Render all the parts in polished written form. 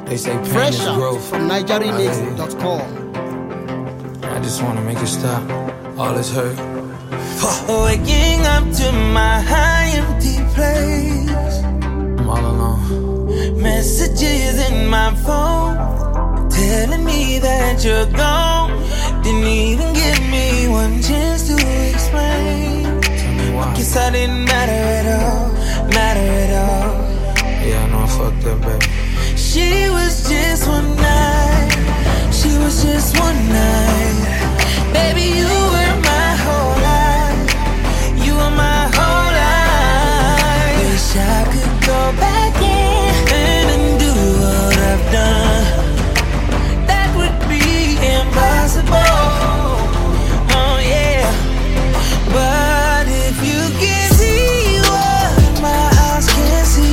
They say pain Fresh is out growth. from NigerRemix.com. I just wanna make it stop. All this hurt. Waking up to my high empty place. I'm all alone. Messages in my phone telling me that you're gone. Didn't even give me one chance to explain. Tell me why. Guess I didn't matter at all. Yeah, I know I fucked up, baby. She was just one night. She was just one night. Baby, you were my whole life. You were my whole life. Wish I could go back in and undo what I've done. That would be impossible. Oh yeah. But if you can see what my eyes can't see,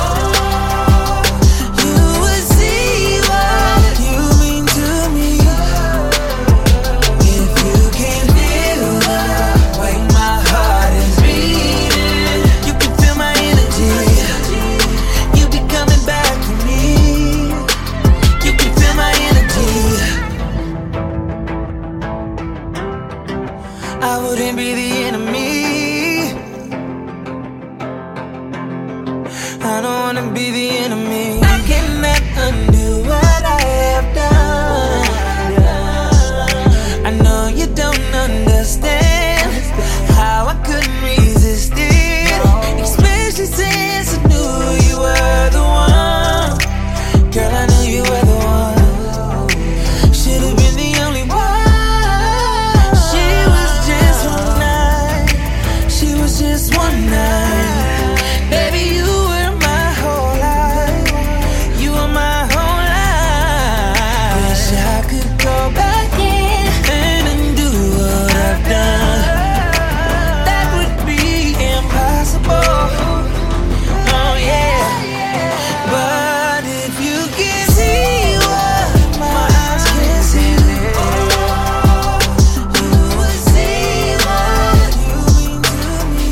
you would see what you mean to me. If you can feel the way my heart is beating, you can feel my energy. You be coming back to me. You can feel my energy. I wouldn't be the enemy. I don't wanna be the enemy. I cannot undo what I have done. I know you don't understand how I couldn't resist it, especially since I knew you were the one. Girl, I knew you were the one. Should've been the only one. She was just one night. She was just one night. Baby, you were my whole life. You were my whole life. Wish I could go back in and undo what I've done. That would be impossible. Oh yeah. But if you can see what my eyes can't see, you would see what you mean to me.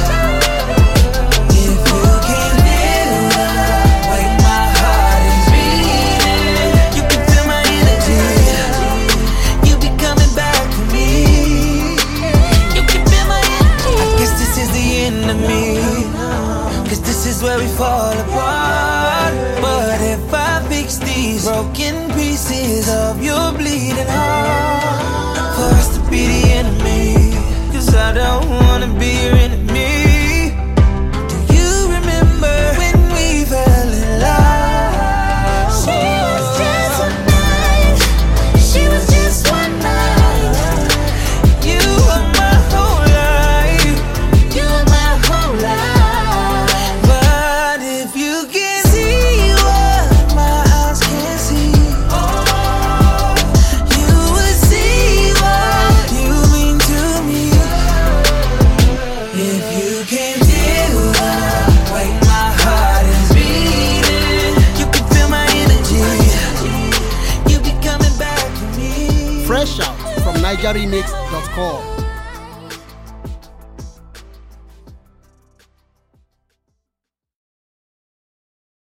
If you can feel the way my heart is beating, you can feel my energy. You be coming back to me. You can feel my energy. I guess this is the end of me, 'cause this is where we fall apart. But if I fix these broken pieces of your bleeding heart, for us to be the enemy, 'cause I don't wanna be your enemy. Do you remember when we fell in love? She was just one night. She was just one night. You were my whole life. You were my whole life. But if you can see what my eyes can't see, you would see what you mean to me. If you can feel the way my heart is beating, you can feel my energy. You be coming back to me. Fresh out from NigerRemix.com.